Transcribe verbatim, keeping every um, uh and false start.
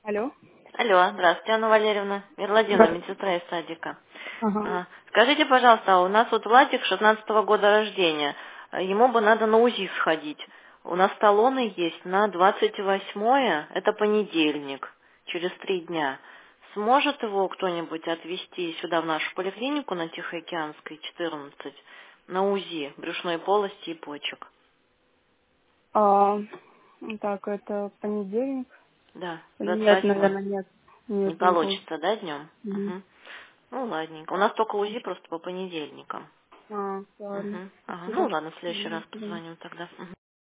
Алло. Алло, здравствуйте, Анна Валерьевна. Мирладина, Да. медсестра из садика. Ага. А, Скажите, пожалуйста, а у нас вот Владик шестнадцатого года рождения. А Ему бы надо на УЗИ сходить. У нас талоны есть на двадцать восьмое, это понедельник, через три дня. Сможет его кто-нибудь отвезти сюда в нашу поликлинику на Тихоокеанской, четырнадцать, на УЗИ брюшной полости и почек? А, так, это понедельник? Да, двадцать Нет, восьмое. наверное, нет. Не Нет, не получится. получится, да, днем? Мгм. Угу. Ну, ладненько. У нас только УЗИ просто по понедельникам. А, ладно. Угу. Ага. Ну, Спасибо. ладно, в следующий Мгм, раз до свидания. позвоним тогда. Мгм.